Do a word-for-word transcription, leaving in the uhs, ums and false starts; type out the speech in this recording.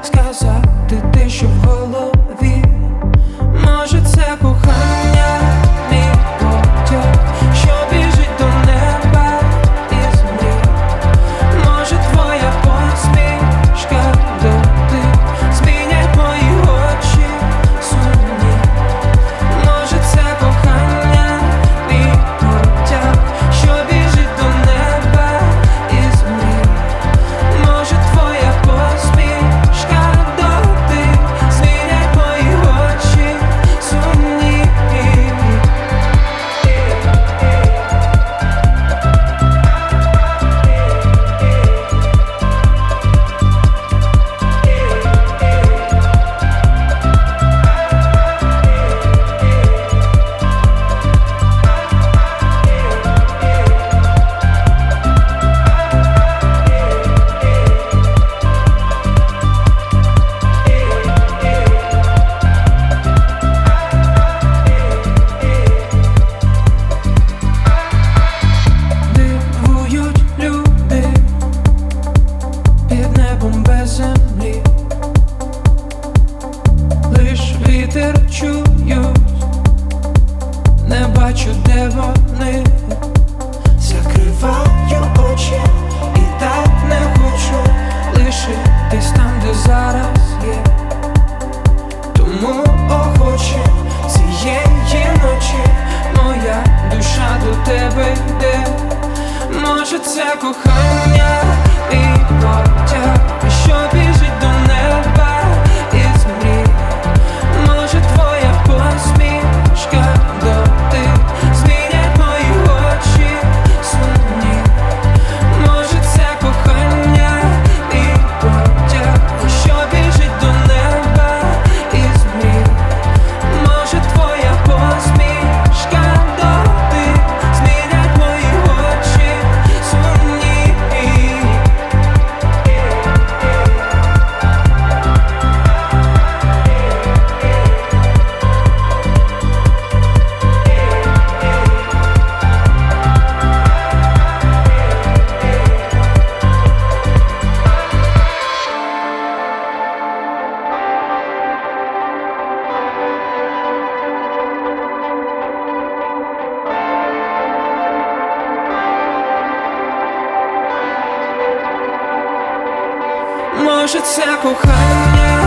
сказати те, що в голові. Може, це кохання, мій потяг, що біжить до неба із мрій. Може, твоя посмішка, дотик змінять мої очі сумні. Може, це кохання, мій потяг, що біжить до неба із мрій. Може, твоя посмішка, дотик змінять мої очі сумні. Дивують люди під небом без землі, лиш вітер чують, не бачу, де вони. Закриваю очі і так не хочу лишитись там, де зараз є. Тому охоче цієї ночі моя душа до тебе йде. Може, це кохання і потяг, що біжить до неба із мрій. Може, твоя посмішка, дотик змінять мої очі сумні. Може, це кохання і потяг, що біжить до неба із мрій. Може, твоя посмішка, дотик змінять мої очі сумні. Може, це кохання.